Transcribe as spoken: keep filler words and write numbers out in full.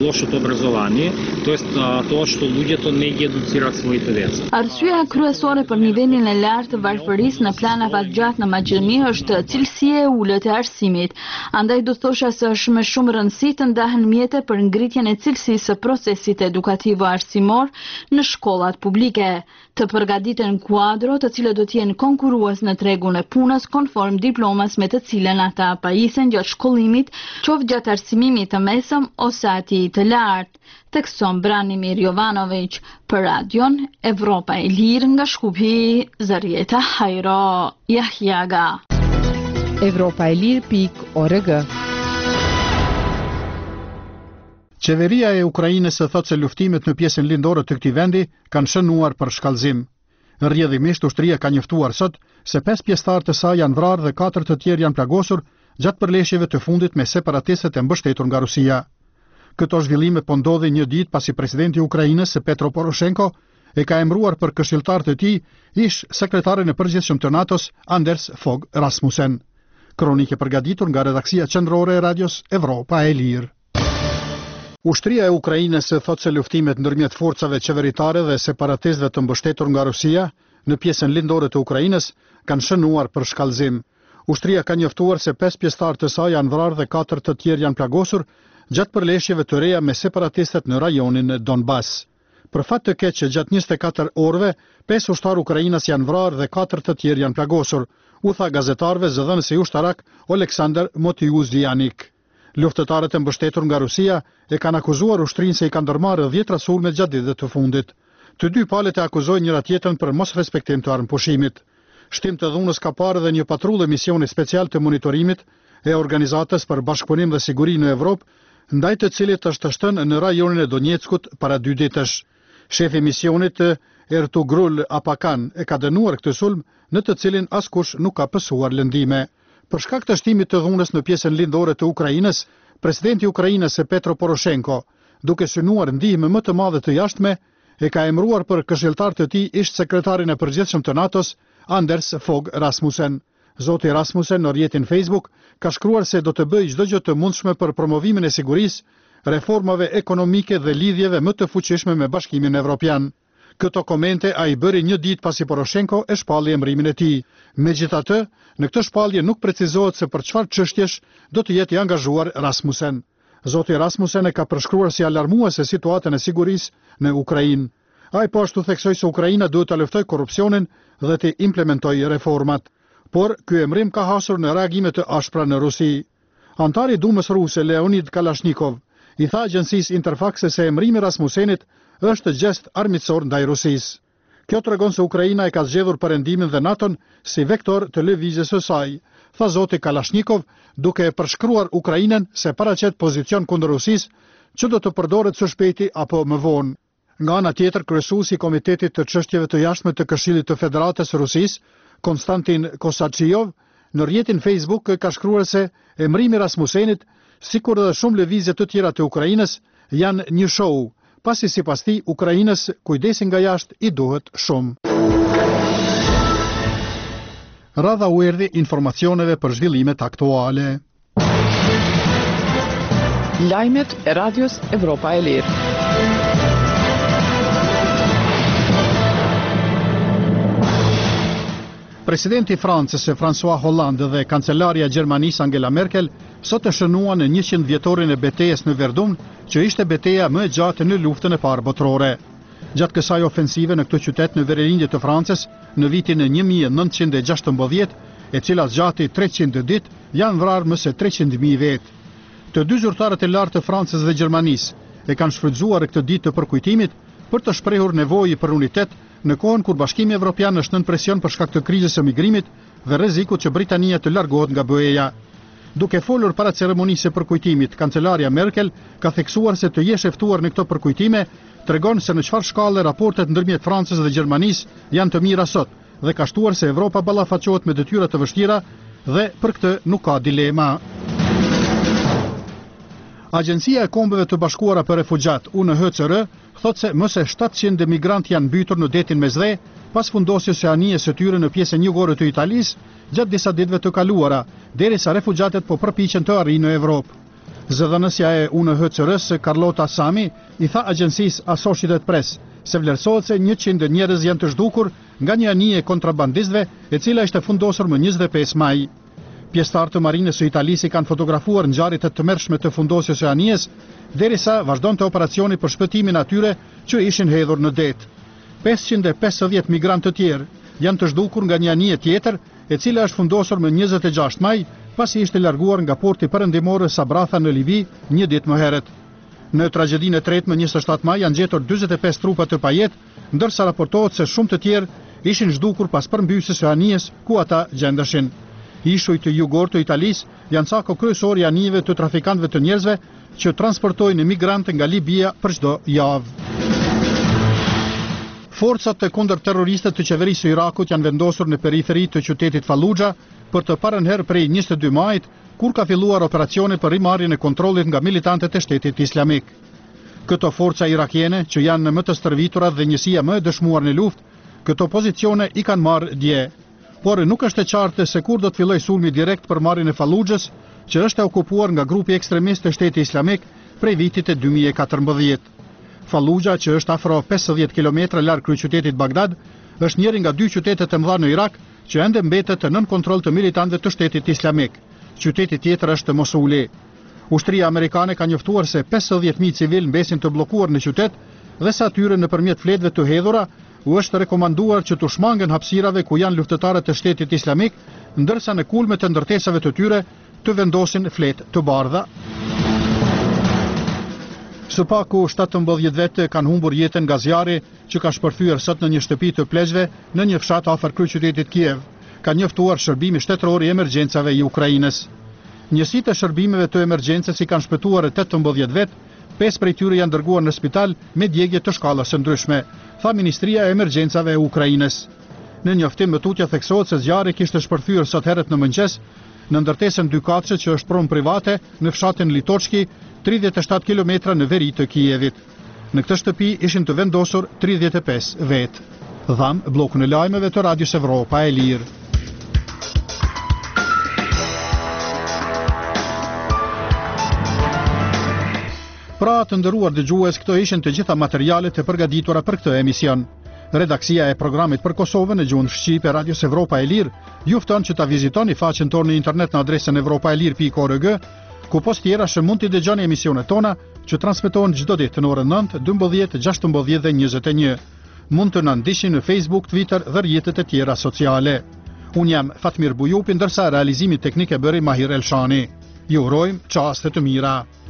Лошото образование, тоест тоа што луѓето не ги едуцираат своите деца. Arsyeja kryesore për nivelin e lartë të varfërisë në planavat gjatë në Maqedoni është cilësia e ulët e arsimit. Andaj do thosha se është me shumë rëndësi të ndahen mjete për ngritjen e cilësisë së procesit edukativo-arsimor në shkollat publike. Të përgatiten kuadro të cilët do të jenë konkurrues në tregun e punës konform diplomas me të cilën ata pajisen gjatë shkollimit, qoftë gjatë arsimimit të mesëm ose atij të lartë. Tekson Branimir Jovanović për Radion Evropa e Lirë nga Shkupi, Zarieta Hajro Jahjaga. Evropa e Lirë pikë org. Qeveria e Ukrainës thotë se luftimet në pjesën lindore të këtij vendi kanë shënuar për shkallëzim. Rrjedhimisht ushtria ka njoftuar sot se pesë pjesëtarë të saj janë vrarë dhe katër të tjerë janë plagosur gjatë përleshjeve të fundit me separatistët e mbështetur nga Rusia. Këto zhvillime po ndodhin një ditë pasi presidenti i Ukrainës, Petro Poroshenko, e ka emëruar për këshilltar të tij ish sekretarin e përgjithshëm të NATO-s, Anders Fogh Rasmussen. Kronikë përgatitur nga redaksia qendrore e radios Evropa e Lirë. Ushtria e Ukrainës thotë se luftimet ndërmjet forcave qeveritare dhe separatistëve të mbështetur nga Rusia në pjesën lindore të Ukrainës kanë shënuar për shkallëzim. Ushtria ka njoftuar se pesë pjesëtarë të saj janë vrarë dhe katër të tjerë janë plagosur gjatë përleshjeve të reja me separatistët në rajonin Donbas. Për fat të keq që gjatë njëzet e katër orëve, pesë ushtarë ukrainas janë vrarë dhe katër të tjerë janë plagosur, u tha gazetarëve zëdhënësi ushtarak Oleksandr Motiuzdianik. Luftëtarët e mbështetur nga Rusia e kanë akuzuar ushtrinë se i kanë ndërmarrë dhjetra sulme gjatë ditëve të fundit. Të dy palët e akuzojnë njëra tjetrën për mos respektim të armëpushimit. Shtim të dhunës ka parë dhe një patrullë misioni special të monitorimit e organizatës për bashkëpunim dhe siguri në Evropë, ndaj të cilit është shtënë në rajonin e Donjeckut para dy ditësh. Shefi misionit Ertugrul Apakan e ka dënuar këtë sulm në të cilin askush nuk ka pësuar lëndime. Për shkak të shtimit të dhunës në pjesën lindore të Ukrainës, presidenti i Ukrainës Petro Poroshenko, duke synuar ndihmë më të madhe të jashtme, e ka emëruar për këshilltar të tij ish sekretarin e përgjithshëm të NATO-s, Anders Fogh Rasmussen. Zoti Rasmussen në rrjetin Facebook ka shkruar se do të bëjë çdo gjë të mundshme për promovimin e sigurisë, reformave ekonomike dhe lidhjeve më të fuqishme me Bashkimin Evropian. Këto komente a i bëri një ditë pasi Poroshenko e shpalli emërimin e tij. Megjithatë, në këtë shpallje nuk precizohet se për çfarë çështjesh do të jetë i angazhuar Rasmussen. Zoti Rasmussen e ka përshkruar si alarmuese situatën e sigurisë në Ukrainë. Ai po ashtu theksoi se Ukraina duhet ta luftojë korrupsionin dhe të implementojë reformat. Por ky emrim ka hasur në reagime të ashpra në Rusi. Antari i Dumës ruse Leonid Kalashnikov i tha agjencisë Interfax se emrimi i Rasmussenit është gjest armiqësor ndaj Rusisë. Kjo tregon se Ukraina e ka zgjedhur perëndimin dhe NATO-n si vektor të lëvizjes së saj, tha zoti Kalashnikov, duke e përshkruar Ukrainën se paraqet pozicion kundër Rusisë që do të përdoret së shpejti apo më vonë. Nga ana tjetër, kryesuesi i Komitetit të Çështjeve të Jashtme të Këshillit të Federatës së Rusisë, Konstantin Kosaçiov, në rrjetin Facebook ka shkruar se emrimi Rasmussenit, sikur edhe shumë lëvizje të tjera të Ukrainës, janë një show, pasi sipas tij Ukrainës kujdesi nga jashtë i duhet shumë. Radha u erdhi informacioneve për zhvillimet aktuale. Lajmet e Radios Evropa e Lirë. Presidenti i Francës François Hollande dhe kancelarja e Gjermanisë Angela Merkel sot e shënuan në njëqind vjetorin e betejës në Verdun, që ishte beteja më e gjatë në luftën e parë botërore. Gjatë kësaj ofensive në këtë qytet në verilinje të Francës, në vitin një mijë e nëntëqind e gjashtëmbëdhjetë, e cila zgjati treqind ditë, janë vrarë më se treqind mijë vetë. Të dy zyrtarët e lartë të Francës dhe Gjermanisë e kanë shfrytzuar këtë ditë të përkujtimit për të shprehur nevojë për unitet në kohën kur Bashkimi Evropian është nën presion për shkak të krizës së migrimit dhe rrezikut që Britania të largohet nga B E-ja. Duke folur para ceremonisë së përkujtimit, kancelarja Merkel ka theksuar se të jesh e ftuar në këto përkujtime tregon se në çfarë shkallë raportet ndërmjet Francës dhe Gjermanisë janë të mira sot dhe ka shtuar se Evropa ballafaqohet me detyra të vështira dhe për këtë nuk ka dilema. Agjencia e Kombeve të Bashkuara për Refugjat, U N H C R, thot se më se shtatëqind migrantë janë mbytur në detin Mesdhe pas fundosjes së anijes së tyre në pjesën jugore të Italisë gjatë disa ditëve të kaluara, derisa refugjatët po përpiqen të arrijnë në Evropë. Zëdhënësja e U N H C R-s Carlota Sami i tha agjencisë Associated Press se vlerësohet se njëqind njerëz janë të zhdukur nga një anije e kontrabandistëve e cila ishte fundosur më njëzet e pesë maj. Pjesëtarë të marinës së Italisë kanë fotografuar ngjarjet e tmerrshme të fundosjes së anijes, derisa vazhdonte operacioni për shpëtimin atyre që ishin hedhur në det. pesëqind e pesëdhjetë migrantë të tjerë janë të zhdukur nga një anije tjetër, e cila është fundosur më njëzet e gjashtë maj, pasi ishte larguar nga porti perëndimor Sabratha në Libi një ditë më herët. Në tragjedinë e tretë më njëzet e shtatë maj janë gjetur dyzet e pesë trupa të pajet, ndërsa raportohet se shumë të tjerë ishin zhdukur pas përmbysjes së anijes ku ata gjendeshin. Ishuj të jugor të Italisë janë cako kryesor i anijeve të trafikantëve të njerëzve që transportojnë migrantë nga Libia për çdo javë. Forcat e kundërterroriste të qeverisë së Irakut janë vendosur në periferi të qytetit Fallujah për të parën herë prej njëzet e dy majit, kur ka filluar operacioni për rimarrjen e kontrollit nga militantët e Shtetit Islamik. Këto forca irakiene, që janë në më të stërviturat dhe njësia më e dëshmuar në luftë, këto pozicione i kanë marrë dje. Por nuk është e qartë se kur do të filloj sulmi direkt për marrjen e Fallujahs, që është e okupuar nga grupi ekstremist të Shtetit Islamik prej vitit e dy mijë e katërmbëdhjetë. Fallujah, që është afro pesëdhjetë kilometra larg kryeqytetit Bagdad, është njëri nga dy qytetet e mëdha në Irak që ende mbetet nën kontroll të militantëve të Shtetit Islamik. Qyteti tjetër është Mosuli. Ushtria amerikane ka njoftuar se pesëdhjetë mijë civil mbesin të bllokuar në qytet dhe sa atyre nëpërmjet fletëve të hedhura u është rekomanduar që të shmangen hapësirave ku janë luftëtarët e Shtetit Islamik, ndërsa në kulmet e ndërtesave të tyre të vendosin fletë të bardha. Së paku shtatëmbëdhjetë vete kanë humbur jetën nga zjarri që ka shpërthyer sot në një shtëpi të pleqve në një fshat afër kryeqytetit Kiev, ka njoftuar shërbimi shtetëror i emergjencave i Ukrainës. Njësitë e shërbimeve të emergjencës i kanë shpëtuar tetëmbëdhjetë vet, pesë prej tyre janë dërguar në spital me djegje të shkallës së ndryshme, tha Ministria e Emergjencave e Ukrainës. Në njoftim më tutje theksohet se zjarri kishte shpërthyer sot herët në mëngjes në ndërtesën dy katëshe që është pronë private në fshatin Litochki, tridhjetë e shtatë kilometra në veri të Kijevit. Në këtë shtëpi ishin të vendosur tridhjetë e pesë vetë. Dham blokun e lajmeve të Radios Evropa e Lirë. Pra të ndëruar dëgjues, këto ishin të gjitha materialet e përgatitura për këtë emision. Redaksia e programit për Kosovën në gjuhën shqipe e Radios Evropa e Lirë ju fton që ta vizitoni faqen tonë në internet në adresën evropaelir pikë org, ku post tjera që mund t'i dëgjoni emisionet tona që transmetohen çdo ditë në orën nëntë, dymbëdhjetë, gjashtëmbëdhjetë dhe njëzet e një. Mund të na ndiqni në Facebook, Twitter dhe rrjetet e tjera sociale. Unë jam Fatmir Bujupi, ndërsa realizimin teknik e bëri Mahir Elshani. Ju urojmë çaste të mira.